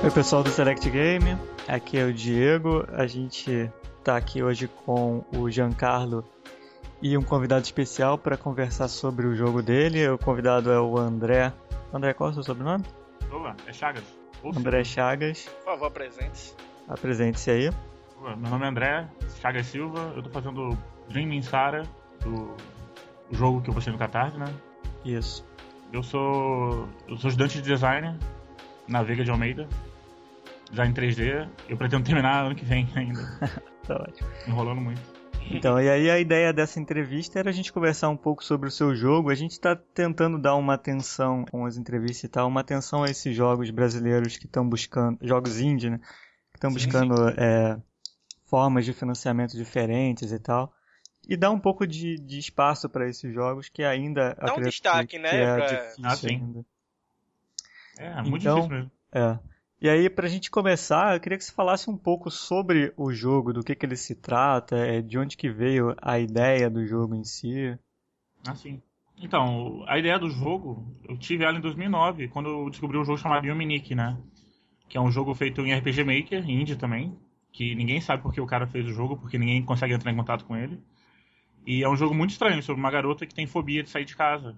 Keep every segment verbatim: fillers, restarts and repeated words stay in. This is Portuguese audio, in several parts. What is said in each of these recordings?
Oi pessoal do Select Game, aqui é o Diego, a gente tá aqui hoje com o Giancarlo e um convidado especial para conversar sobre o jogo dele. O convidado é o André. André, qual é o seu sobrenome? Olá, é Chagas. Ou André Chagas. Por favor, apresente-se. Apresente-se aí. Olá, meu nome é André Chagas Silva, eu tô fazendo Dreaming Sara, do o jogo que eu postei no Catarse, né? Isso. Eu sou, eu sou estudante de design na Veiga de Almeida, design três D. Eu pretendo terminar ano que vem ainda. Tá ótimo. Enrolando muito. Então, e aí a ideia dessa entrevista era a gente conversar um pouco sobre o seu jogo. A gente está tentando dar uma atenção com as entrevistas e tal, uma atenção a esses jogos brasileiros que estão buscando, jogos indie, né? Que estão buscando é, formas de financiamento diferentes e tal. E dar um pouco de, de espaço para esses jogos que ainda... Dá um destaque, que né? é pra... difícil Ah, sim. ainda. É, muito Então, difícil mesmo. É. E aí, pra gente começar, eu queria que você falasse um pouco sobre o jogo, do que, que ele se trata, é, de onde que veio a ideia do jogo em si. Ah, sim. Então, a ideia do jogo, eu tive ela em dois mil e nove, quando eu descobri um jogo chamado Yuminique, né? Que é um jogo feito em R P G Maker, indie também, que ninguém sabe porque o cara fez o jogo, porque ninguém consegue entrar em contato com ele. E é um jogo muito estranho, sobre uma garota que tem fobia de sair de casa.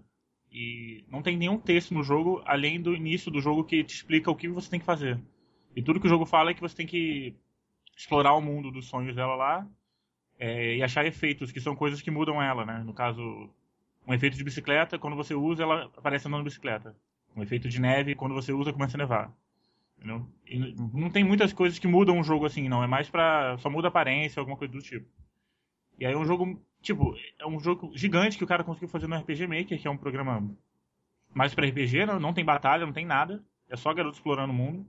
E não tem nenhum texto no jogo, além do início do jogo, que te explica o que você tem que fazer. E tudo que o jogo fala é que você tem que explorar o mundo dos sonhos dela lá, é, e achar efeitos, que são coisas que mudam ela, né? No caso, um efeito de bicicleta, quando você usa, ela aparece andando de bicicleta. Um efeito de neve, quando você usa, começa a nevar. Entendeu? E não tem muitas coisas que mudam o jogo assim, não. É mais pra... só muda a aparência, alguma coisa do tipo. E aí é um jogo, tipo, é um jogo gigante que o cara conseguiu fazer no R P G Maker, que é um programa mais pra R P G, não, não tem batalha, não tem nada. É só garoto explorando o mundo.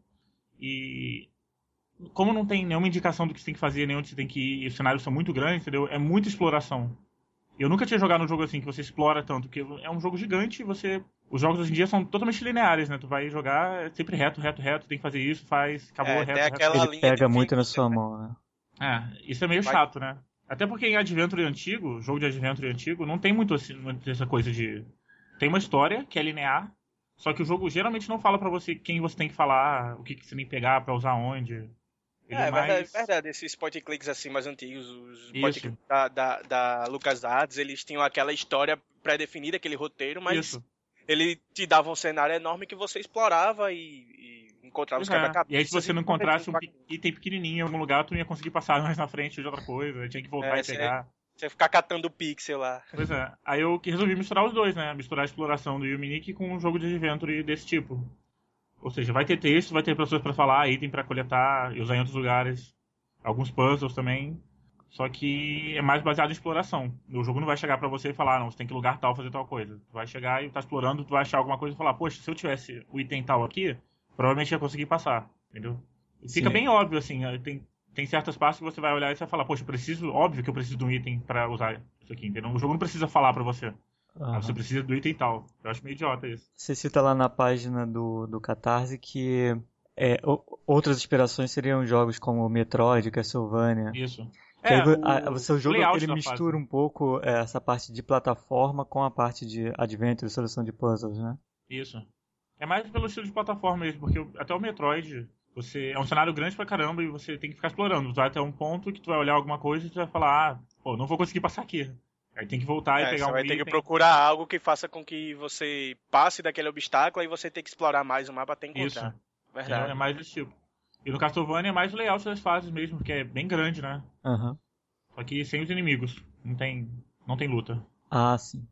E como não tem nenhuma indicação do que você tem que fazer, nem onde você tem que ir, e os cenários são muito grandes, entendeu? É muita exploração. Eu nunca tinha jogado um jogo assim, que você explora tanto, porque é um jogo gigante e você... Os jogos hoje em dia são totalmente lineares, né? Tu vai jogar sempre reto, reto, reto, tem que fazer isso, faz, acabou, É, reto, tem reto. aquela Ele linha pega de muito na vídeo, sua né? mão, né? É, isso é meio Vai- chato, né? Até porque em Adventure antigo, jogo de Adventure antigo, não tem muito assim, muito essa coisa de... Tem uma história que é linear, só que o jogo geralmente não fala pra você quem você tem que falar, o que, que você tem que pegar pra usar onde. Ele É, é mais... verdade, verdade, esses point and clicks assim mais antigos, os point and Isso. clicks da, da, da LucasArts, eles tinham aquela história pré-definida, aquele roteiro, mas Isso. ele te dava um cenário enorme que você explorava e, e encontrava os Pois é. quebra-cabeças. E aí se você e não encontrasse um competia. pe- item pequenininho em algum lugar, tu não ia conseguir passar mais na frente de outra coisa, tinha que voltar É, e você- pegar. Você ficar catando pixel lá. Pois é. Aí eu que resolvi misturar os dois, né? Misturar a exploração do Yuminique com um jogo de Adventure desse tipo. Ou seja, vai ter texto, vai ter pessoas pra falar, item pra coletar e usar em outros lugares. Alguns puzzles também. Só que é mais baseado em exploração. O jogo não vai chegar pra você e falar, não, você tem que lugar tal, fazer tal coisa. Tu vai chegar e tá explorando, tu vai achar alguma coisa e falar, poxa, se eu tivesse o item tal aqui, provavelmente ia conseguir passar, entendeu? E fica Sim. bem óbvio, assim, tem, tem certas partes que você vai olhar e você vai falar, poxa, eu preciso, óbvio que eu preciso de um item pra usar isso aqui, entendeu? O jogo não precisa falar pra você. Ah, Aham. você precisa do item tal. Eu acho meio idiota isso. Você cita lá na página do, do Catarse que é, o- outras inspirações seriam jogos como Metroid, Castlevania. Isso. Que aí É, vo- o, a- o seu jogo layout ele da mistura fase. um pouco é, essa parte de plataforma com a parte de adventure, solução de puzzles, né? Isso. É mais pelo estilo de plataforma mesmo, porque o- até o Metroid, você é um cenário grande pra caramba e você tem que ficar explorando. Tu vai até um ponto que tu vai olhar alguma coisa e tu vai falar, ah, pô, não vou conseguir passar aqui. Aí tem que voltar e É, pegar você um vai ter item. que procurar algo que faça com que você passe daquele obstáculo e você tem que explorar mais o mapa até encontrar. Isso. Entendeu? Verdade. É mais desse tipo. E no Castlevania é mais o layout das fases mesmo, porque é bem grande, né? Aham. Só que sem os inimigos. Não tem, não tem luta. Ah, sim.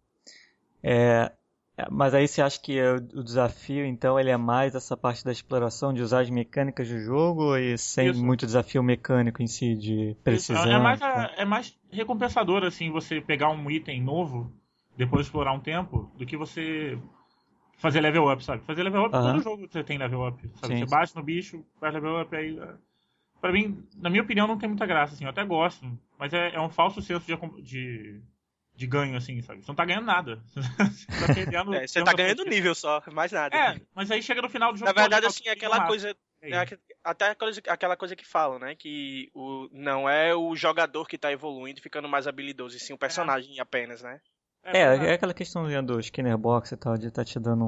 É, é, mas aí você acha que é, o desafio, então, ele é mais essa parte da exploração, de usar as mecânicas do jogo e sem Isso. muito desafio mecânico em si, de Isso. precisão? É mais, tá? a- é mais recompensador, assim, você pegar um item novo, depois de explorar um tempo, do que você fazer level up, sabe? Fazer level up, Aham. todo jogo você tem level up, sabe? Sim, Você sim. bate no bicho, faz level up, aí... é. Pra mim, na minha opinião, não tem muita graça, assim. Eu até gosto, mas é, é um falso senso de, acom- de, de ganho, assim, sabe? Você não tá ganhando nada. Você tá perdendo... É, você tempo tá da ganhando partida. nível só, mais nada. É, mas aí chega no final do jogo... Na verdade, pô, assim, legal, aquela massa. coisa. E é aí? aque- Até aquela coisa- aquela coisa que falam, né? Que o, não é o jogador que tá evoluindo, ficando mais habilidoso, e sim o personagem apenas, né? É, pois é aquela questão do Skinner Box e tal, de tá te dando um,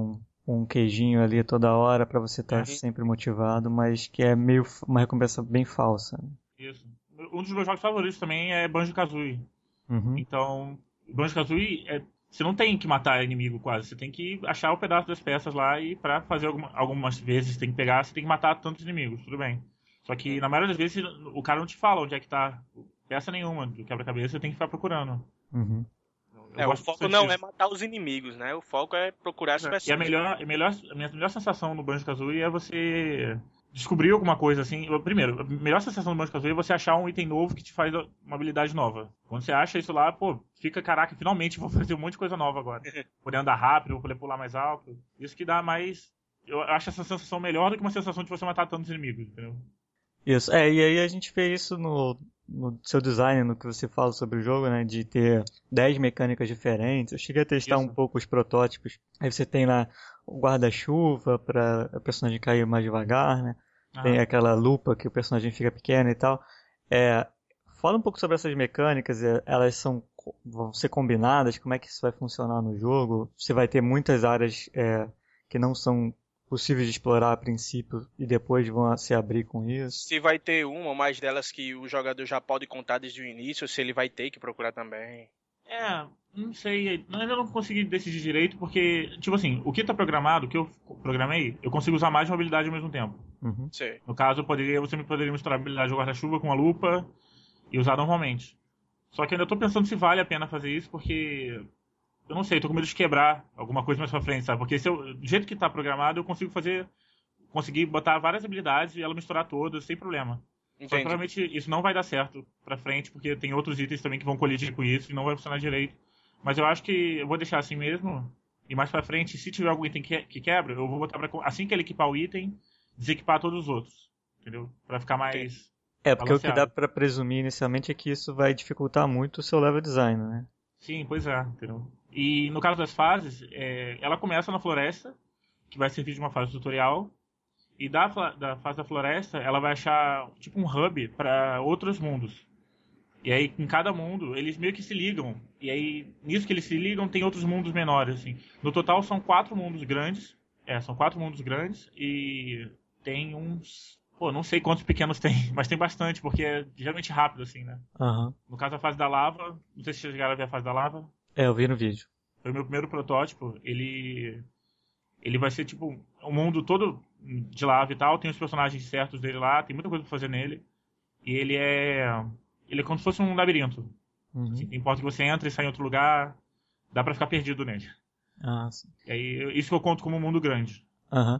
um queijinho ali toda hora pra você estar É. sempre motivado, mas que é meio f- uma recompensa bem falsa. Né? Isso. Um dos meus jogos favoritos também é Banjo-Kazooie. Uhum. Então, Banjo-Kazooie, é, você não tem que matar inimigo quase. Você tem que achar o pedaço das peças lá e pra fazer alguma, algumas vezes você tem que pegar, você tem que matar tantos inimigos, tudo bem. Só que na maioria das vezes o cara não te fala onde é que tá peça nenhuma do quebra-cabeça, você tem que ficar procurando. Uhum. Eu É, o gosto foco bastante não disso. é matar os inimigos, né? O foco é procurar as pessoas. E a melhor, a melhor, a minha melhor sensação no Banjo-Kazooie é você descobrir alguma coisa assim. Eu- Primeiro, a melhor sensação do Banjo-Kazooie é você achar um item novo que te faz uma habilidade nova. Quando você acha isso lá, pô, fica, caraca, finalmente vou fazer um monte de coisa nova agora. Vou poder andar rápido, vou poder pular mais alto. Isso que dá mais... Eu acho essa sensação melhor do que uma sensação de você matar tantos inimigos, entendeu? Isso, é, e aí a gente vê isso no, no seu design, no que você fala sobre o jogo, né, de ter dez mecânicas diferentes. Eu cheguei a testar Isso. um pouco os protótipos. Aí você tem lá o guarda-chuva para o personagem cair mais devagar, né? Tem Ah. aquela lupa que o personagem fica pequeno e tal. É, fala um pouco sobre essas mecânicas, é, elas são, vão ser combinadas, como é que isso vai funcionar no jogo? Você vai ter muitas áreas é, que não são possíveis de explorar a princípio e depois vão se abrir com isso. Se vai ter uma ou mais delas que o jogador já pode contar desde o início, ou se ele vai ter que procurar também. É, não sei, ainda não consegui decidir direito, porque, tipo assim, o que tá programado, o que eu programei, eu consigo usar mais de uma habilidade ao mesmo tempo. Uhum. Sei. No caso, eu poderia, você me poderia misturar a habilidade do guarda-chuva com a lupa e usar normalmente. Só que ainda tô pensando se vale a pena fazer isso, porque eu não sei, eu tô com medo de quebrar alguma coisa mais pra frente, sabe? Porque se eu, do jeito que tá programado, eu consigo fazer, conseguir botar várias habilidades e ela misturar todas sem problema. Só que Entendi. provavelmente isso não vai dar certo pra frente, porque tem outros itens também que vão colidir com isso e não vai funcionar direito. Mas eu acho que eu vou deixar assim mesmo. E mais pra frente, se tiver algum item que, que quebra, eu vou botar pra. Assim que ele equipar o item, desequipar todos os outros. Entendeu? Pra ficar mais. É, porque o que balanceado. dá pra presumir inicialmente é que isso vai dificultar muito o seu level design, né? Sim, pois é, entendeu? E no caso das fases, é, ela começa na floresta, que vai servir de uma fase tutorial. E da, fla- da fase da floresta, ela vai achar tipo um hub para outros mundos. E aí, em cada mundo, eles meio que se ligam. E aí, nisso que eles se ligam, tem outros mundos menores, assim. No total, são quatro mundos grandes. É, são quatro mundos grandes. E tem uns... Pô, não sei quantos pequenos tem, mas tem bastante, porque é geralmente rápido, assim, né? Aham. No caso, a fase da lava... Não sei se vocês chegaram a ver a fase da lava. É, eu vi no vídeo. Foi o meu primeiro protótipo. Ele... Ele vai ser, tipo, um mundo todo de lava e tal. Tem os personagens certos dele lá. Tem muita coisa pra fazer nele. E ele é... Ele é como se fosse um labirinto. Uhum. Assim, importa que você entre e sai em outro lugar, dá pra ficar perdido nele. Ah, sim. E aí, isso que eu conto como um mundo grande. Aham.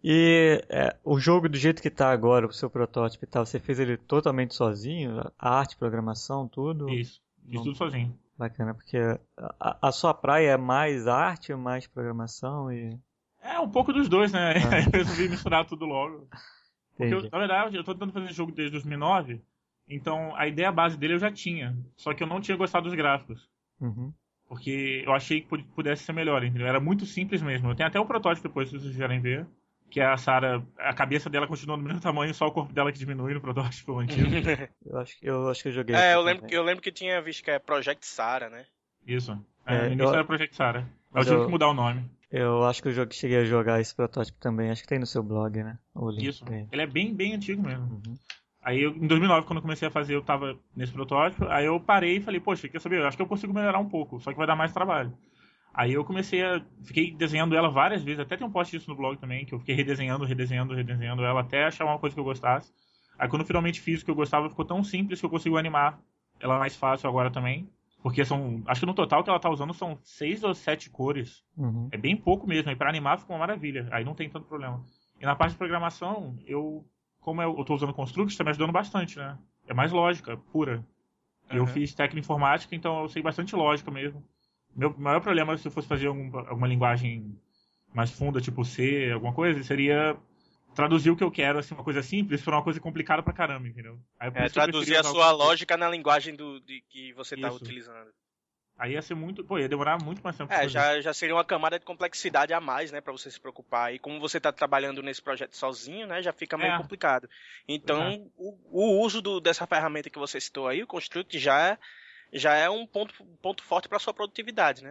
E é, o jogo do jeito que tá agora, o seu protótipo e tal, você fez ele totalmente sozinho? A arte, programação, tudo? Isso. Fiz Não. tudo sozinho. Bacana, porque a, a sua praia é mais arte ou mais programação e... É, um pouco dos dois, né? Ah. Aí eu resolvi misturar tudo logo. Porque, eu, Entendi. na verdade, eu tô tentando fazer esse jogo desde dois mil e nove, então a ideia base dele eu já tinha. Só que eu não tinha gostado dos gráficos. Uhum. Porque eu achei que pu- pudesse ser melhor, entendeu? Era muito simples mesmo. Eu tenho até o protótipo depois, se vocês quiserem ver. Que é a Sarah, a cabeça dela continua do mesmo tamanho, só o corpo dela que diminui no protótipo antigo. Eu acho, que- eu acho que eu joguei É, aqui eu lembro, também. que, eu lembro que tinha visto que é Project Sarah, né? Isso. É, É, no início eu- era Project Sarah. Mas Mas eu tive eu- que mudar o nome. Eu acho que eu joguei- cheguei a jogar esse protótipo também. Acho que tem no seu blog, né? O link Isso. tem. Ele é bem, bem antigo mesmo. Uhum. Aí eu, em dois mil e nove, quando eu comecei a fazer, eu tava nesse protótipo. Aí eu parei e falei, poxa, quer saber? Eu acho que eu consigo melhorar um pouco, só que vai dar mais trabalho. Aí eu comecei a... Fiquei desenhando ela várias vezes, até tem um post disso no blog também, que eu fiquei redesenhando, redesenhando, redesenhando ela até achar uma coisa que eu gostasse. Aí quando eu finalmente fiz o que eu gostava, ficou tão simples que eu consigo animar ela mais fácil agora também. Porque são... Acho que no total que ela tá usando são seis ou sete cores. Uhum. É bem pouco mesmo, e pra animar ficou uma maravilha. Aí não tem tanto problema. E na parte de programação, eu... Como eu, eu tô usando Construct, tá me ajudando bastante, né? É mais lógica, pura. E eu Uhum. fiz técnica informática, então eu sei bastante lógica mesmo. Meu maior problema, se eu fosse fazer algum, alguma linguagem mais funda, tipo C, alguma coisa, seria traduzir o que eu quero, assim, uma coisa simples, para uma coisa complicada pra caramba, entendeu? Aí, por É, isso que eu traduzir preferia a usar o sua Construct. lógica na linguagem do, de, que você está Isso. utilizando. Aí ia ser muito... Pô, ia demorar muito mais tempo pra É, fazer. já, já seria uma camada de complexidade a mais, né, pra você se preocupar. E como você tá trabalhando nesse projeto sozinho, né, já fica meio É. complicado. Então, o, o uso do, dessa ferramenta que você citou aí, o Construct, já, já é um ponto, ponto forte pra sua produtividade, né?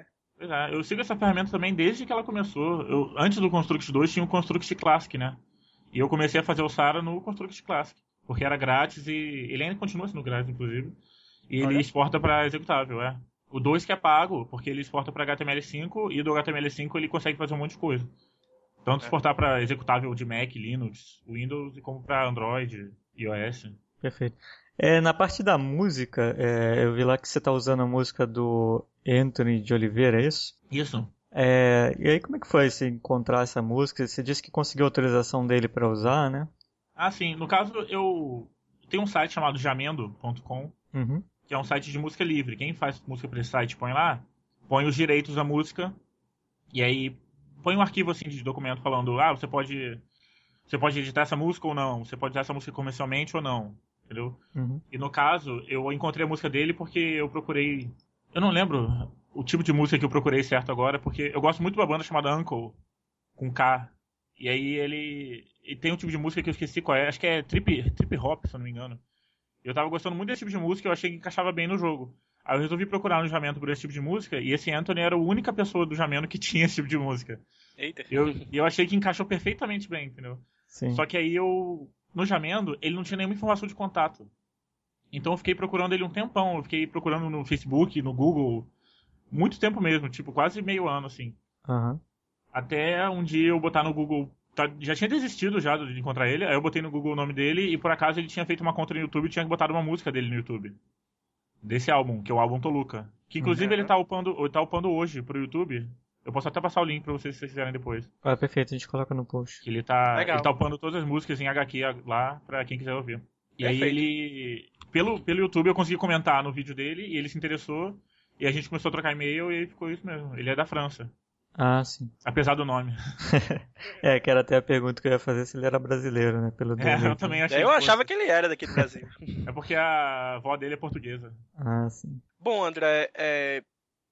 Pois é, eu sigo essa ferramenta também desde que ela começou. Eu, antes do Construct dois tinha o Construct Classic, né? E eu comecei a fazer o Sara no Construct Classic, porque era grátis e ele ainda continua sendo grátis, inclusive. E ele Olha. exporta para executável, é. O dois que é pago, porque ele exporta para H T M L cinco e do H T M L cinco ele consegue fazer um monte de coisa. Tanto É. exportar para executável de Mac, Linux, Windows, como para Android, iOS. Perfeito. É, na parte da música, é, eu vi lá que você está usando a música do Anthony de Oliveira, é isso? Isso. É, e aí como é que foi você encontrar essa música? Você disse que conseguiu autorização dele para usar, né? Ah, sim. No caso, eu tenho um site chamado jamendo ponto com, Uhum. que é um site de música livre. Quem faz música para esse site põe lá, põe os direitos da música, e aí põe um arquivo assim de documento falando, ah, você pode, você pode editar essa música ou não, você pode usar essa música comercialmente ou não, entendeu? Uhum. E no caso, eu encontrei a música dele porque eu procurei, eu não lembro o tipo de música que eu procurei certo agora, porque eu gosto muito de uma banda chamada Uncle, com K, e aí ele, ele tem um tipo de música que eu esqueci qual é, acho que é trip, trip hop, se eu não me engano. Eu tava gostando muito desse tipo de música e eu achei que encaixava bem no jogo. Aí eu resolvi procurar no Jamendo por esse tipo de música, e esse Anthony era a única pessoa do Jamendo que tinha esse tipo de música. Eita. E eu, e eu achei que encaixou perfeitamente bem, entendeu? Sim. Só que aí eu, no Jamendo, ele não tinha nenhuma informação de contato. Então eu fiquei procurando ele um tempão, eu fiquei procurando no Facebook, no Google, muito tempo mesmo, tipo quase meio ano, assim. Uhum. Até um dia eu botar no Google, tá, já tinha desistido já de encontrar ele, aí eu botei no Google o nome dele e por acaso ele tinha feito uma conta no YouTube e tinha botado uma música dele no YouTube. Desse álbum, que é o álbum Toluca. Que inclusive Uhum. ele tá upando, ele tá upando hoje pro YouTube. Eu posso até passar o link pra vocês se vocês quiserem depois. Ah, perfeito, a gente coloca no post. Que ele tá, Legal. ele tá upando todas as músicas em H Q lá pra quem quiser ouvir. E aí Perfeito. ele, pelo, pelo YouTube eu consegui comentar no vídeo dele e ele se interessou. E a gente começou a trocar e-mail e ficou isso mesmo. Ele é da França. Ah, sim. Apesar do nome. É, que era até a pergunta que eu ia fazer se ele era brasileiro, né? Pelo É, desenho. eu também achei. Eu que achava fosse. que ele era daqui do Brasil. É porque a avó dele é portuguesa. Ah, sim. Bom, André, é,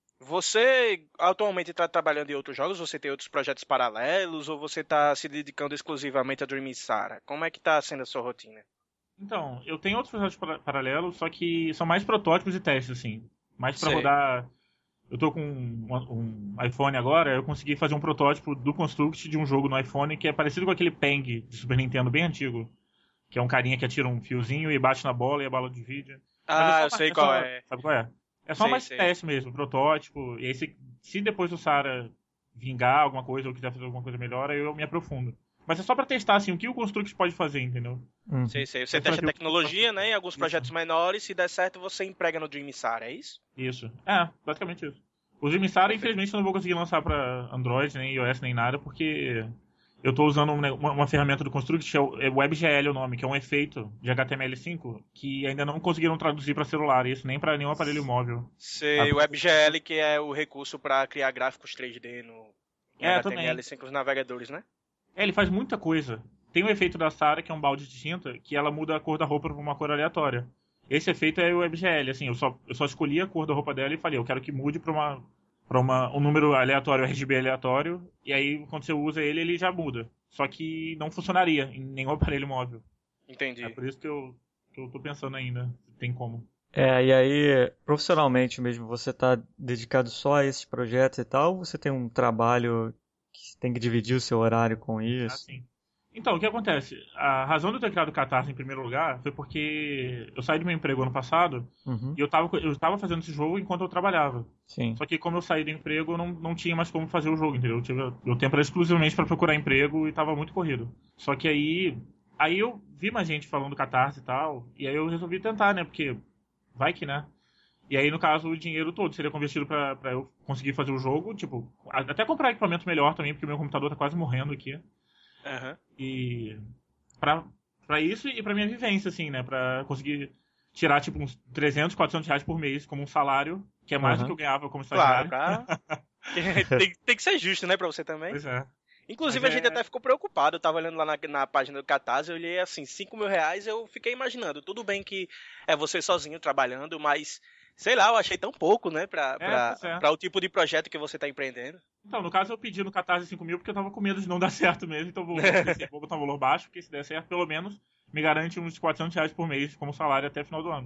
você atualmente está trabalhando em outros jogos? Você tem outros projetos paralelos? Ou você está se dedicando exclusivamente a Dreaming Sara? Como é que está sendo a sua rotina? Então, eu tenho outros projetos para- paralelos, só que são mais protótipos e testes, assim. Mais pra Sei. rodar. Eu tô com um, um iPhone agora, eu consegui fazer um protótipo do Construct de um jogo no iPhone que é parecido com aquele Pang de Super Nintendo, bem antigo. Que é um carinha que atira um fiozinho e bate na bola e a bola divide. Mas é Ah, só eu uma- sei é qual só- é. Sabe qual é? É só Sei, mais sei. teste mesmo, protótipo. E aí, se, se depois o Sara vingar alguma coisa ou quiser fazer alguma coisa melhor, aí eu me aprofundo. Mas é só pra testar, assim, o que o Construct pode fazer, entendeu? Uhum. Sei, sei. Você Eu testa falei- tecnologia, né? Em alguns Isso. projetos menores. Se der certo, você emprega no Dreaming Sara, é isso? Isso. É, basicamente isso. O Dreaming Sara, Perfeito. infelizmente, eu não vou conseguir lançar pra Android, nem iOS, nem nada, porque eu tô usando um ne- uma, uma ferramenta do Construct, que é o é WebGL o nome, que é um efeito de H T M L cinco, que ainda não conseguiram traduzir pra celular, isso nem pra nenhum aparelho móvel. Sei, Ah, o WebGL, que é o recurso para criar gráficos três D no em É, H T M L também. cinco nos navegadores, né? É, ele faz muita coisa. Tem o efeito da Sara, que é um balde de tinta, que ela muda a cor da roupa pra uma cor aleatória. Esse efeito é o WebGL, assim, eu só, eu só escolhi a cor da roupa dela e falei, eu quero que mude pra uma, pra uma, um número aleatório, R G B aleatório, e aí quando você usa ele, ele já muda. Só que não funcionaria em nenhum aparelho móvel. Entendi. É por isso que eu, que eu tô pensando ainda, se tem como. É, e aí, profissionalmente mesmo, você tá dedicado só a esses projetos e tal, ou você tem um trabalho que tem que dividir o seu horário com isso? Assim. Então, o que acontece? A razão de eu ter criado o Catarse em primeiro lugar foi porque eu saí do meu emprego ano passado Uhum. e eu tava, eu tava fazendo esse jogo enquanto eu trabalhava. Sim. Só que como eu saí do emprego, eu não, não tinha mais como fazer o jogo, entendeu? Eu tive o tempo era exclusivamente para procurar emprego e tava muito corrido. Só que aí, aí eu vi mais gente falando do Catarse e tal, e aí eu resolvi tentar, né? Porque vai que, né? E aí, no caso, o dinheiro todo seria convertido pra, pra eu conseguir fazer o jogo, tipo, até comprar equipamento melhor também, porque o meu computador tá quase morrendo aqui. Aham. E pra, pra isso e pra minha vivência, assim, né? Pra conseguir tirar, tipo, uns trezentos, quatrocentos reais por mês como um salário, que é mais Uhum. do que eu ganhava como Claro, estagiário. pra... tem, tem que ser justo, né, pra você também. Pois é. Inclusive, Mas a gente é- até ficou preocupado. Eu tava olhando lá na, na página do Catarse, eu olhei assim, cinco mil reais, eu fiquei imaginando. Tudo bem que é você sozinho trabalhando, mas, sei lá, eu achei tão pouco, né, pra, É, pra, pois é. pra o tipo de projeto que você tá empreendendo. Então, no caso, eu pedi no Catarse cinco mil porque eu tava com medo de não dar certo mesmo, então eu vou, vou, vou botar um valor baixo, porque se der certo, pelo menos me garante uns quatrocentos reais por mês como salário até o final do ano.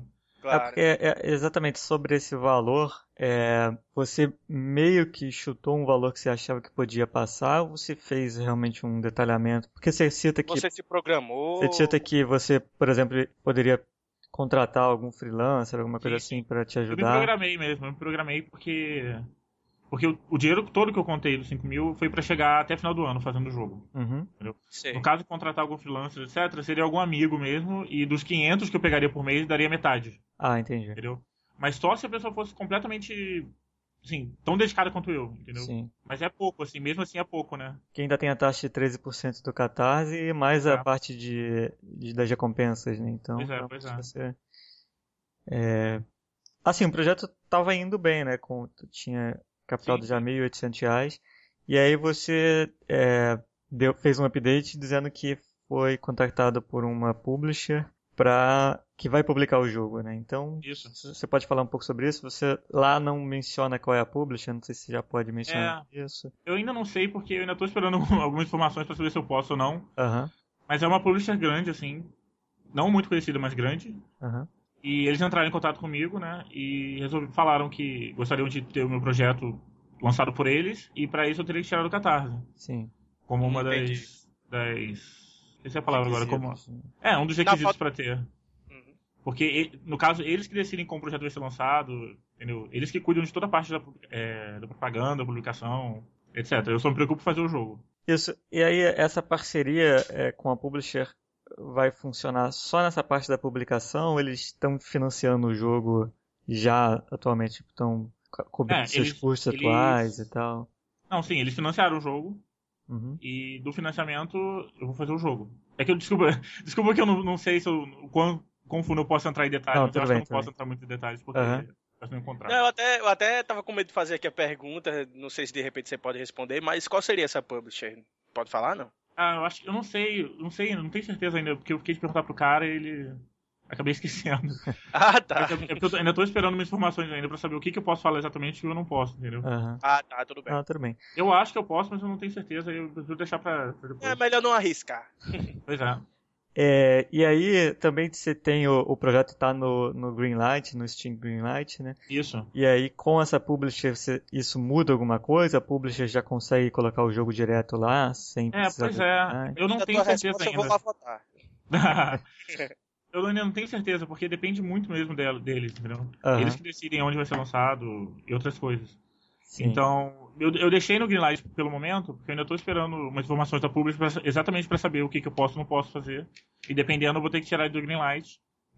Claro. É porque é, é exatamente sobre esse valor, é, você meio que chutou um valor que você achava que podia passar, ou você fez realmente um detalhamento? Porque você cita que Você se programou. você cita que você, por exemplo, poderia contratar algum freelancer, alguma coisa Sim, assim para te Eu me ajudar. programei mesmo, eu me programei porque. Porque o, o dinheiro todo que eu contei dos cinco mil foi pra chegar até final do ano fazendo o jogo. Uhum. Entendeu? Sei. No caso de contratar algum freelancer, etcétera, seria algum amigo mesmo, e dos quinhentos que eu pegaria por mês, daria metade. Ah, entendi. Entendeu? Mas só se a pessoa fosse completamente, assim, tão dedicada quanto eu, entendeu? Sim. Mas é pouco, assim, mesmo assim é pouco, né? Que ainda tem a taxa de treze por cento do Catarse e mais a É. parte de, de- das recompensas, né? Então, Pois é, realmente pois é. você... é, Assim, o projeto tava indo bem, né? Com, tinha captado Sim, já sim. mil e oitocentos reais. E aí você é, deu, fez um update dizendo que foi contactado por uma publisher para que vai publicar o jogo, né? Então, Isso. você pode falar um pouco sobre isso? Você lá não menciona qual é a publisher, não sei se você já pode mencionar É, isso. eu ainda não sei porque eu ainda tô esperando algumas informações pra saber se eu posso ou não. Aham, Mas é uma publisher grande, assim, não muito conhecida, mas grande. aham, E eles entraram em contato comigo, né? E resolvi, falaram que gostariam de ter o meu projeto lançado por eles. E pra isso eu teria que tirar do Catarse. sim. Como uma Entendi. das. das. Essa é a palavra agora. Como, Requisitos. é, um dos Na requisitos foto- pra ter. Uhum. Porque, e- no caso, eles que decidem como o projeto vai ser lançado, entendeu? Eles que cuidam de toda a parte da, é, da propaganda, da publicação, etcétera. Eu só me preocupo em fazer o jogo. Isso. E aí, essa parceria é, com a publisher vai funcionar só nessa parte da publicação ou eles estão financiando o jogo já atualmente? Tipo, estão co- cobrindo É, seus eles- custos eles- atuais e tal? Não, sim, eles financiaram o jogo. Uhum. E do financiamento eu vou fazer o jogo. É que eu desculpa, desculpa que eu não, não sei se eu, o quão, quão fundo eu posso entrar em detalhes, Não, mas tudo eu acho bem, que eu tudo não posso bem. entrar muito em detalhes porque Aham. vai ser um contrato. Não, eu até, eu até tava com medo de fazer aqui a pergunta, não sei se de repente você pode responder, mas qual seria essa publisher? Pode falar, não? Ah, eu acho que eu não sei, eu não sei, eu não tenho certeza ainda, porque eu fiquei de perguntar pro cara e ele acabei esquecendo. Ah, tá. É porque eu ainda tô esperando minhas informações ainda pra saber o que, que eu posso falar exatamente e o que eu não posso, entendeu? Aham. Ah, tá, tudo bem. Ah, tudo bem. Eu acho que eu posso, mas eu não tenho certeza e eu preciso deixar pra, pra depois. É melhor não arriscar. Pois é. É, e aí também você tem o, o projeto está no, no Greenlight, no Steam Greenlight, né? Isso. E aí com essa publisher você- isso muda alguma coisa? A publisher já consegue colocar o jogo direto lá sem É, precisar pois do é. Greenlight? Eu não Da tenho tua certeza resposta, eu ainda. vou lá votar. Eu ainda não tenho certeza, porque depende muito mesmo del- deles, entendeu? Aham. Eles que decidem onde vai ser lançado e outras coisas. Sim. Então, eu, eu deixei no Greenlight pelo momento, porque eu ainda estou esperando umas informações da Publish pra- exatamente para saber o que, que eu posso e não posso fazer. E dependendo, eu vou ter que tirar do Greenlight.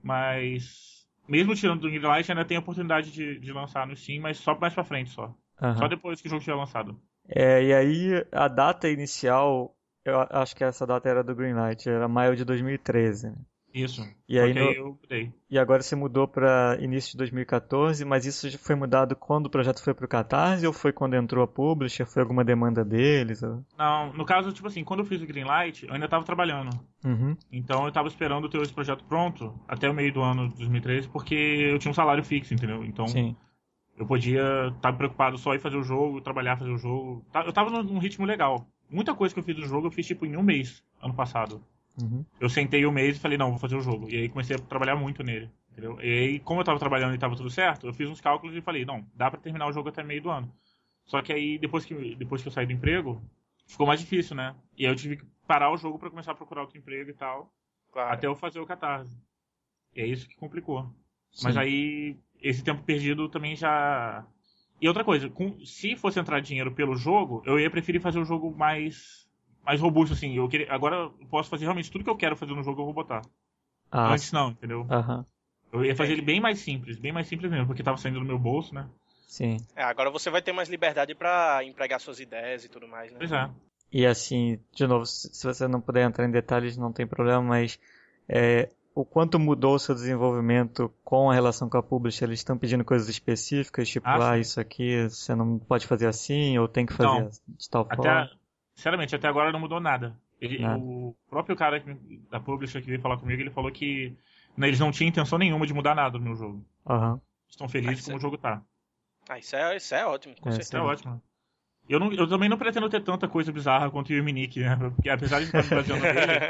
Mas, mesmo tirando do Greenlight, ainda tem a oportunidade de, de lançar no Steam, mas só mais pra frente só. Aham. Só depois que o jogo estiver lançado. É, e aí a data inicial, eu a- acho que essa data era do Greenlight, era maio de dois mil e treze, né? Isso. E Só aí que no- aí eu mudei. E agora você mudou para início de dois mil e quatorze, mas isso já foi mudado quando o projeto foi pro Catarse ou foi quando entrou a publisher? Foi alguma demanda deles? ou- Não, no caso, tipo assim, quando eu fiz o Greenlight, eu ainda tava trabalhando. Uhum. Então eu tava esperando ter esse projeto pronto até o meio do ano de dois mil e treze, porque eu tinha um salário fixo, entendeu? Então Sim. eu podia estar preocupado só em fazer o jogo, trabalhar, fazer o jogo. Tá- Eu tava num num ritmo legal. Muita coisa que eu fiz do jogo eu fiz tipo em um mês, ano passado. Uhum. Eu sentei um mês e falei, não, vou fazer o jogo. E aí comecei a trabalhar muito nele, entendeu? E aí, como eu tava trabalhando e tava tudo certo, eu fiz uns cálculos e falei, não, dá pra terminar o jogo até meio do ano. Só que aí, depois que, depois que eu saí do emprego, ficou mais difícil, né? E aí eu tive que parar o jogo pra começar a procurar outro emprego e tal, Claro. até eu fazer o Catarse. E é isso que complicou. Sim. Mas aí, esse tempo perdido também já... E outra coisa, com- se fosse entrar dinheiro pelo jogo, eu ia preferir fazer o jogo mais... mais robusto, assim. Eu queria, agora eu posso fazer realmente tudo que eu quero fazer no jogo, eu vou botar. Ah, Antes não, entendeu? aham. Eu ia fazer ele bem mais simples, bem mais simples mesmo, porque tava saindo do meu bolso, né? Sim. É, agora você vai ter mais liberdade pra empregar suas ideias e tudo mais, né? Pois é. E assim, de novo, se se você não puder entrar em detalhes, não tem problema, mas é, o quanto mudou o seu desenvolvimento com a relação com a publisher? Eles estão pedindo coisas específicas, tipo, Ah, ah, sim. isso aqui você não pode fazer assim, ou tem que fazer Não. de tal forma. Até, sinceramente, até agora não mudou nada. Ele, Nada. O próprio cara que me- da publisher que veio falar comigo, ele falou que né, eles não tinham intenção nenhuma de mudar nada no meu jogo. Aham. Estão felizes Mas como é- o jogo tá. Ah, isso é, isso é ótimo, com É, certeza. Isso é ótimo. Eu, não, eu também não pretendo ter tanta coisa bizarra quanto o Yuminique, né? Porque apesar de estar me baseando nele,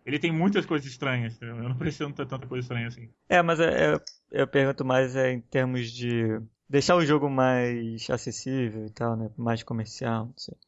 ele tem muitas coisas estranhas, entendeu? Eu não preciso ter tanta coisa estranha assim. É, mas é, é, eu pergunto mais é, em termos de deixar o jogo mais acessível e tal, né? Mais comercial, não sei.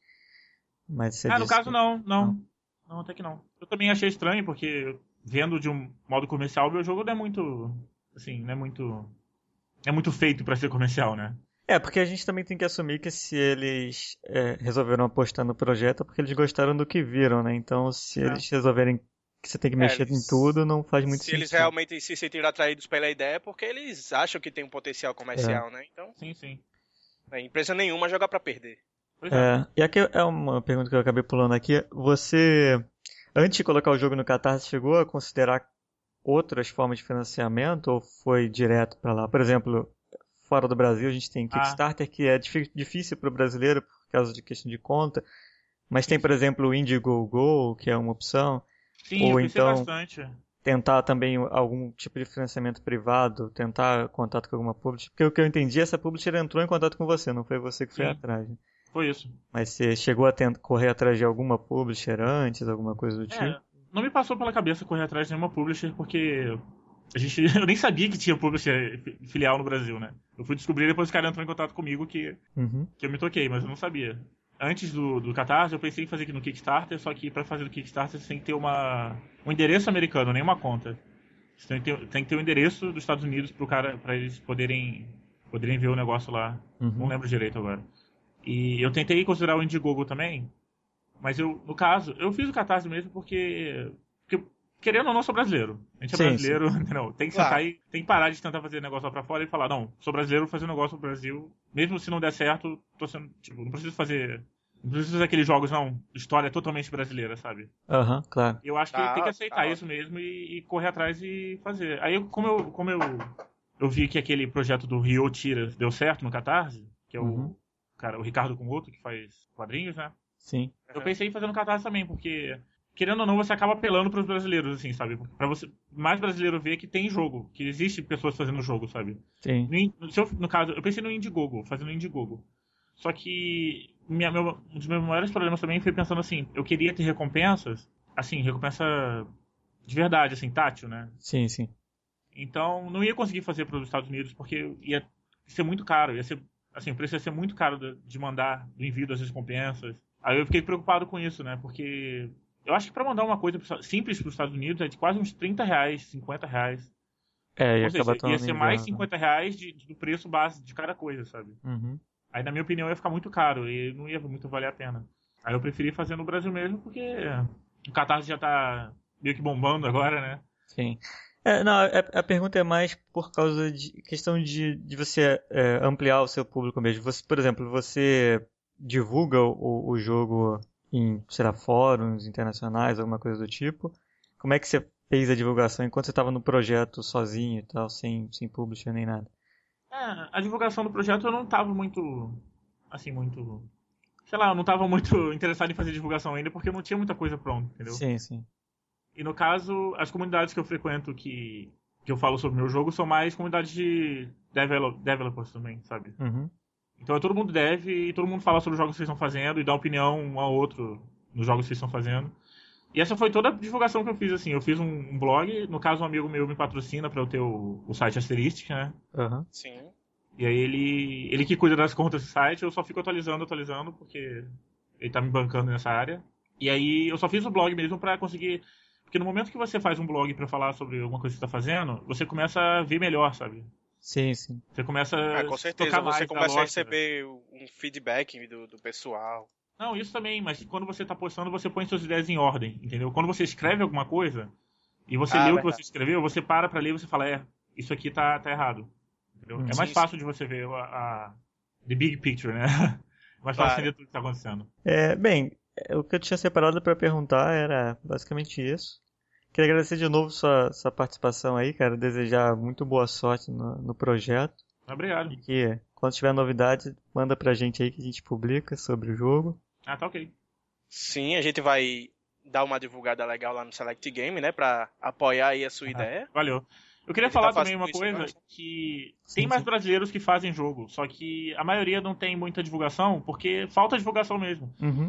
Mas você Ah, no disse caso que... não, não. Não, até que não. Eu também achei estranho, porque vendo de um modo comercial, meu jogo não é muito, assim, não é muito... É muito feito pra ser comercial, né? É, porque a gente também tem que assumir que se eles é, resolveram apostar no projeto é porque eles gostaram do que viram, né? Então, se É. eles resolverem que você tem que É, mexer eles- em tudo, não faz muito Se sentido. eles realmente se sentiram atraídos pela ideia, é porque eles acham que tem um potencial comercial, né? Então, Sim, sim. é, empresa nenhuma joga pra perder. Pois é. É, e aqui é uma pergunta que eu acabei pulando aqui. Você, antes de colocar o jogo no Catarse, chegou a considerar outras formas de financiamento ou foi direto pra lá? Por exemplo, fora do Brasil a gente tem Kickstarter, que é difí- difícil para o brasileiro por causa de questão de conta, mas tem, por exemplo, o Indiegogo, que é uma opção, Sim, ou eu pensei então bastante. tentar também algum tipo de financiamento privado, tentar contato com alguma publisher, porque o que eu entendi, essa publisher entrou em contato com você, não foi você que foi Sim. atrás, né? Foi isso. Mas você chegou a tent- correr atrás de alguma publisher antes, alguma coisa do tipo? É, não me passou pela cabeça correr atrás de nenhuma publisher, porque a gente, eu nem sabia que tinha publisher fi- filial no Brasil, né? Eu fui descobrir depois que o cara entrou em contato comigo que, Uhum. que eu me toquei, mas eu não sabia. Antes do, do Catarse, eu pensei em fazer aqui no Kickstarter, só que pra fazer no Kickstarter você tem que ter uma, um endereço americano, nem uma conta. Você tem que ter, tem que ter o endereço dos Estados Unidos pro cara, pra eles poderem, poderem ver o negócio lá. Uhum. Não lembro direito agora. E eu tentei considerar o Indiegogo também, mas eu, no caso, eu fiz o Catarse mesmo porque, porque querendo ou não, sou brasileiro. A gente é Sim, brasileiro, entendeu? Tem que Claro. sentar e tem que parar de tentar fazer negócio lá pra fora e falar, não, sou brasileiro, vou fazer um negócio no Brasil. Mesmo se não der certo, tô sendo, tipo, não preciso fazer, não preciso fazer aqueles jogos, não, história totalmente brasileira, sabe? Aham, claro. Eu acho que Tá, tem que tá aceitar ótimo. isso mesmo e, e correr atrás e fazer. Aí, eu- como eu, como eu, eu vi que aquele projeto do Rio Tira deu certo no Catarse, que é o, Uhum. cara, o Ricardo Couto, que faz quadrinhos, né? Sim. Eu pensei em fazer no Catarse também, porque, querendo ou não, você acaba apelando pros brasileiros, assim, sabe? Pra você, mais brasileiro ver que tem jogo, que existe pessoas fazendo jogo, sabe? Sim. No, in- se eu- no caso, eu pensei no Indiegogo, fazendo Indiegogo. Só que minha, meu, um dos meus maiores problemas também foi pensando assim, eu queria ter recompensas, assim, recompensa de verdade, assim, tátil, né? Sim, sim. Então, não ia conseguir fazer para os Estados Unidos, porque ia ser muito caro, ia ser, assim, o preço ia ser muito caro de, de mandar, do envio das recompensas. Aí eu fiquei preocupado com isso, né? Porque eu acho que para mandar uma coisa pro- simples para os Estados Unidos é de quase uns trinta reais, cinquenta reais. É, ia Ou seja, acabar ia tomando ser mais inverno. cinquenta reais de- do preço base de cada coisa, sabe? Uhum. Aí, na minha opinião, ia ficar muito caro e não ia muito valer a pena. Aí eu preferi fazer no Brasil mesmo, porque o Catarse já tá meio que bombando agora, né? Sim. É, não, a, a pergunta é mais por causa de questão de, de você é, ampliar o seu público mesmo. Você, por exemplo, você divulga o, o jogo em, sei lá, fóruns internacionais, alguma coisa do tipo. Como é que você fez a divulgação enquanto você estava no projeto sozinho e tal, sem, sem publisher nem nada? É, a divulgação do projeto eu não tava muito, assim, muito... Sei lá, eu não tava muito interessado em fazer divulgação ainda, porque eu não tinha muita coisa pronta, entendeu? Sim, sim. E no caso, as comunidades que eu frequento que, que eu falo sobre o meu jogo são mais comunidades de develop, developers também, sabe? Uhum. Então todo mundo deve e todo mundo fala sobre os jogos que vocês estão fazendo e dá opinião um ao outro nos jogos que vocês estão fazendo. E essa foi toda a divulgação que eu fiz, assim. Eu fiz um, um blog, no caso um amigo meu me patrocina pra eu ter o, o site Asteristic, né? Uhum. Sim. E aí ele, ele que cuida das contas do site, eu só fico atualizando, atualizando, porque ele tá me bancando nessa área. E aí eu só fiz o blog mesmo pra conseguir... Porque no momento que você faz um blog pra falar sobre alguma coisa que você tá fazendo, você começa a ver melhor, sabe? Sim, sim. Você começa Ah, com a se certeza, tocar você mais da começa a lógica. receber um feedback do, do pessoal. Não, isso também, mas quando você tá postando, você põe suas ideias em ordem, entendeu? Quando você escreve alguma coisa e você Ah, lê o que verdade. você escreveu, você para pra ler e você fala, é, isso aqui tá, tá errado. Entendeu? Hum. É mais Sim, fácil de você ver a, a the big picture, né? mais fácil Claro. entender tudo que tá acontecendo. É, bem, é, o que eu tinha separado para perguntar era basicamente isso. Queria agradecer de novo sua, sua participação aí, cara. Desejar muito boa sorte no, no projeto. Obrigado. E que, quando tiver novidade, manda pra gente aí que a gente publica sobre o jogo. Ah, tá ok. Sim, a gente vai dar uma divulgada legal lá no Select Game, né? Pra apoiar aí a sua ideia. Valeu. Eu queria Ele falar tá também fazendo uma isso coisa, agora? que Sim, tem mais sim. brasileiros que fazem jogo, só que a maioria não tem muita divulgação, porque falta divulgação mesmo. Uhum.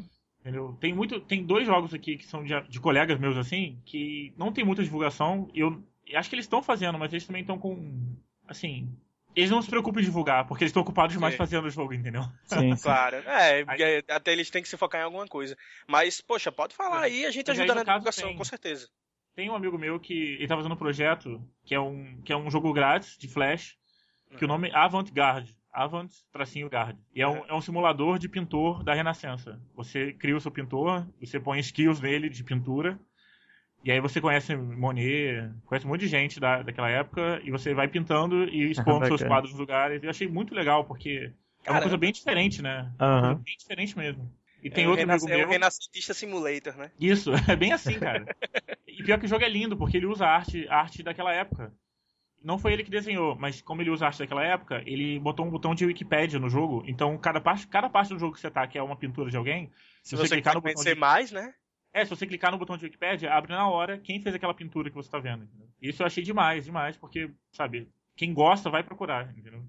entendeu? Tem, muito, tem dois jogos aqui que são de, de colegas meus, assim, que não tem muita divulgação. E eu, eu acho que eles estão fazendo, mas eles também estão com, assim... Eles não se preocupam em divulgar, porque eles estão ocupados demais Sim. fazendo o jogo, entendeu? Sim, sim. Claro. É, Aí- até eles têm que se focar em alguma coisa. Mas, poxa, pode falar aí, a gente Mas aí, ajuda no na caso, divulgação, tem- com certeza. Tem um amigo meu que ele tá fazendo um projeto que é um, que é um jogo grátis de Flash, que o nome é Avant-Garde. Avant, tracinho Garde. E é um, é um simulador de pintor da Renascença. Você cria o seu pintor, você põe skills nele de pintura, e aí você conhece Monet, conhece um monte de gente da, daquela época, e você vai pintando e expondo seus Bacana. quadros nos lugares. Eu achei muito legal, porque é uma Caramba. coisa bem diferente, né? É uma Aham. coisa bem diferente mesmo. E tem é, outro o renas- amigo é meu... o Renascentista Simulator, né? Isso, é bem assim, cara. E pior que o jogo é lindo, porque ele usa a arte, a arte daquela época. Não foi ele que desenhou, mas como ele usa a arte daquela época, ele botou um botão de Wikipédia no jogo. Então, cada parte, cada parte do jogo que você tá, que é uma pintura de alguém, se, Se você, você clicar no quiser botão conhecer de... mais, né? É, se você clicar no botão de Wikipédia, abre na hora quem fez aquela pintura que você tá vendo. Entendeu? Isso eu achei demais, demais, porque, sabe, quem gosta vai procurar, entendeu?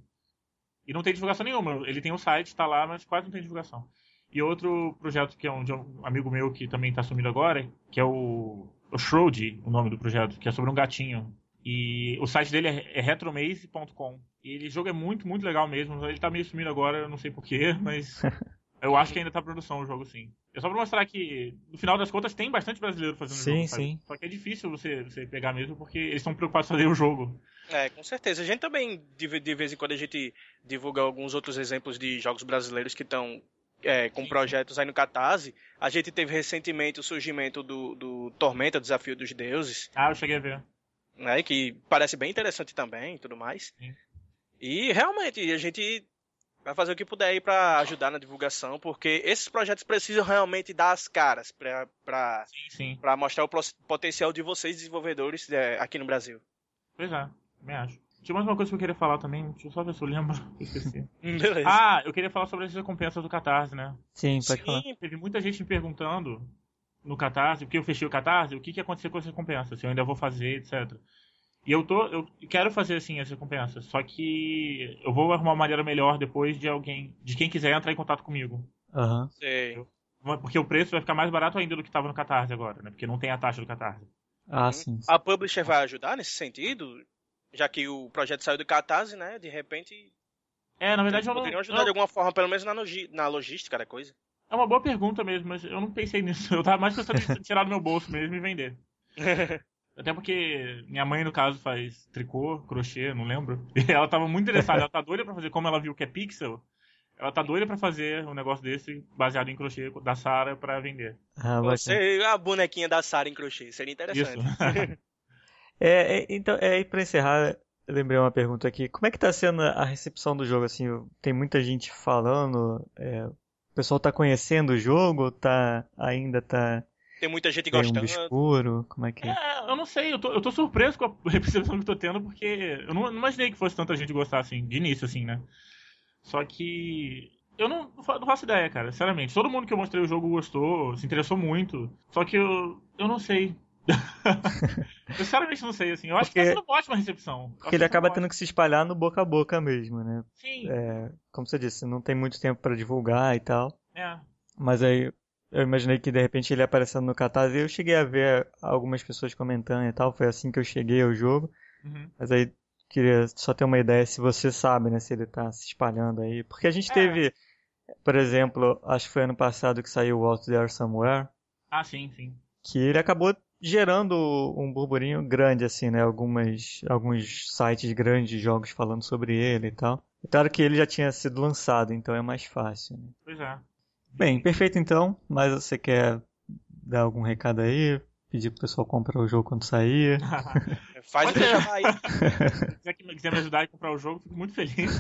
E não tem divulgação nenhuma. Ele tem um site, tá lá, mas quase não tem divulgação. E outro projeto que é um, de um amigo meu que também tá sumido agora, que é o, o Shroud, o nome do projeto, que é sobre um gatinho. E o site dele é, é retromaze ponto com. E ele, o jogo é muito, muito legal mesmo. Ele tá meio sumido agora, eu não sei porquê, mas eu acho que ainda tá em produção o jogo, sim. É só pra mostrar que, no final das contas, tem bastante brasileiro fazendo Sim, jogo, sabe? sim. Só que é difícil você, você pegar mesmo, porque eles estão preocupados em fazer o jogo. É, com certeza. A gente também, de, de vez em quando, a gente divulga alguns outros exemplos de jogos brasileiros que estão é, com Sim, projetos aí no Catarse. A gente teve recentemente o surgimento do, do Tormenta, Desafio dos Deuses, Ah, eu cheguei a ver. né, que parece bem interessante também e tudo mais. Sim. E realmente a gente vai fazer o que puder aí pra ajudar na divulgação, porque esses projetos precisam realmente dar as caras pra, pra, Sim, sim. pra mostrar o pros- potencial de vocês desenvolvedores é, aqui no Brasil. Pois é, também acho. Tinha mais uma coisa que eu queria falar também, deixa eu só ver se eu lembro, eu esqueci. Beleza. Ah, eu queria falar sobre as recompensas do Catarse, né? Sim, pode falar. Sim, Teve muita gente me perguntando no Catarse, porque eu fechei o Catarse, o que, que ia acontecer com as recompensas, se eu ainda vou fazer, etcétera. E eu tô, eu quero fazer assim as recompensas, só que eu vou arrumar uma maneira melhor depois de alguém, de quem quiser entrar em contato comigo. Aham. sei. Porque o preço vai ficar mais barato ainda do que estava no Catarse agora, né? Porque não tem a taxa do Catarse. Ah, sim. sim. A publisher vai ajudar nesse sentido? Já que o projeto saiu do Catarse, né? De repente, É, na verdade eu não. poderiam ajudar eu- de alguma forma, pelo menos na, logi- na logística da coisa. É uma boa pergunta mesmo, mas eu não pensei nisso. Eu tava mais pensando em tirar do meu bolso mesmo e vender. Até porque minha mãe, no caso, faz tricô, crochê, não lembro. E ela tava muito interessada, ela tá doida pra fazer, como ela viu que é pixel, ela tá doida pra fazer um negócio desse baseado em crochê da Sarah pra vender. Ah, bacana. Você, a bonequinha da Sarah em crochê, seria Isso. interessante. É, é, então, é, e pra encerrar, eu lembrei uma pergunta aqui. Como é que tá sendo a recepção do jogo? Assim, tem muita gente falando, é, o pessoal tá conhecendo o jogo ou tá, ainda tá Tem muita gente meio gostando. obscuro? Como é que é? É, eu não sei, eu tô, eu tô surpreso com a recepção que eu tô tendo, porque eu não, não imaginei que fosse tanta gente gostar assim, de início, assim, né? Só que eu não, não fa- não faço ideia, cara, sinceramente. Todo mundo que eu mostrei o jogo gostou, se interessou muito. Só que eu, eu não sei. Eu sinceramente não sei, assim. Eu acho que tá Porque- sendo uma ótima recepção. Eu acho Porque ele que tá acaba sendo tendo que se espalhar no boca a boca mesmo, né? Sim, É, como você disse, não tem muito tempo pra divulgar e tal. é. Mas aí eu imaginei que de repente ele aparecendo no Catarse. Eu cheguei a ver algumas pessoas comentando e tal. Foi assim que eu cheguei ao jogo. Uhum. Mas aí queria só ter uma ideia se você sabe, né? Se ele tá se espalhando aí. Porque a gente É. teve, por exemplo, acho que foi ano passado que saiu o Out There Somewhere. Ah, sim, sim. Que ele acabou gerando um burburinho grande, assim, né? Algumas, alguns sites grandes de jogos falando sobre ele e tal. É claro que ele já tinha sido lançado, então é mais fácil, né? Pois é. Bem, perfeito então. Mas você quer dar algum recado aí? Pedir pro pessoal comprar o jogo quando sair? Faz o Pode ser. jabá aí. Se quiser, que- quiser me ajudar a comprar o jogo, fico muito feliz.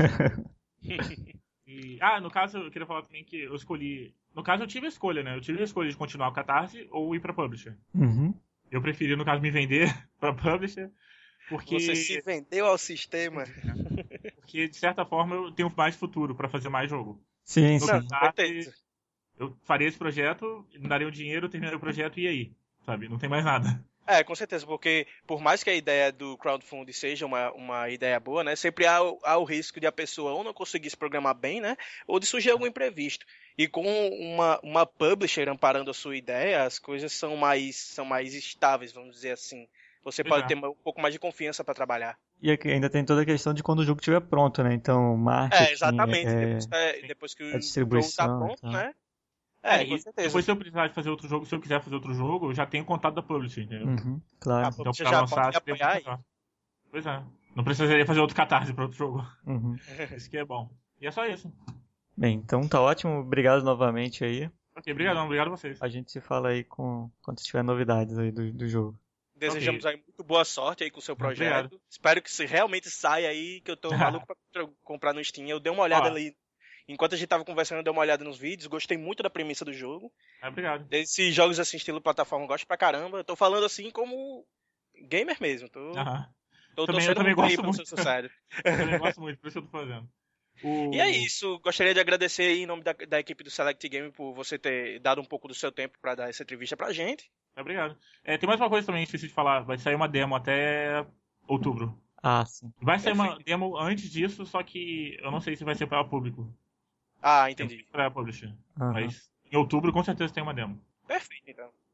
E, ah, no caso, eu queria falar também que eu escolhi... No caso, eu tive a escolha, né? Eu tive a escolha de continuar o Catarse ou ir pra Publisher. Uhum. Eu preferi, no caso, me vender pra Publisher, porque, Você se vendeu ao sistema. porque de certa forma, eu tenho mais futuro pra fazer mais jogo. Sim, No sim. Não, Catarse, certeza. eu faria esse projeto, me daria o dinheiro, terminaria o projeto e aí? Sabe? Não tem mais nada. É, com certeza, porque por mais que a ideia do crowdfunding seja uma, uma ideia boa, né, sempre há, o- há o risco de a pessoa ou não conseguir se programar bem, né, ou de surgir algum imprevisto. E com uma, uma publisher amparando a sua ideia, as coisas são mais, são mais estáveis, vamos dizer assim. Você Pois pode é. ter um pouco mais de confiança para trabalhar. E aqui ainda tem toda a questão de quando o jogo estiver pronto, né? Então, É, marketing, exatamente. é, Depois, é, Sim. depois que a o jogo tá distribuição e pronto, tal. né? É, É, com e certeza. depois se eu precisar de fazer outro jogo, se eu quiser fazer outro jogo, eu já tenho contato da Publisher, entendeu? Uhum, A claro. Então, publisher pra já lançar, pode seria muito apoiar aí. melhor. Pois é. Não precisaria fazer outro catarse pra outro jogo. Uhum. Isso que é bom. E é só isso. Bem, então tá ótimo. Obrigado novamente aí. Ok, obrigadão, obrigado a vocês. A gente se fala aí com, quando tiver novidades aí do, do jogo. Desejamos Ok. aí muito boa sorte aí com o seu projeto. Obrigado. Espero que se realmente saia aí, que eu tô maluco pra tra- comprar no Steam. Eu dei uma olhada Ó. ali. Enquanto a gente tava conversando, eu dei uma olhada nos vídeos. Gostei muito da premissa do jogo. É, obrigado. Desses jogos assim, estilo plataforma, eu gosto pra caramba. Eu tô falando assim como gamer mesmo. Tô, Aham. tô Também, eu torcendo também muito aí gosto pelo muito. seu sucesso. Eu também gosto muito, por isso que eu tô fazendo. O... E é isso. Gostaria de agradecer aí em nome da, da equipe do Select Game por você ter dado um pouco do seu tempo pra dar essa entrevista pra gente. É, obrigado. É, tem mais uma coisa também, esqueci de falar. Vai sair uma demo até outubro. Ah, sim. Vai sair uma Perfeito. demo antes disso, só que eu não sei se vai ser para público. Ah, É entendi. para publisher. Aham. Mas em outubro com certeza tem uma demo. Perfeito, então.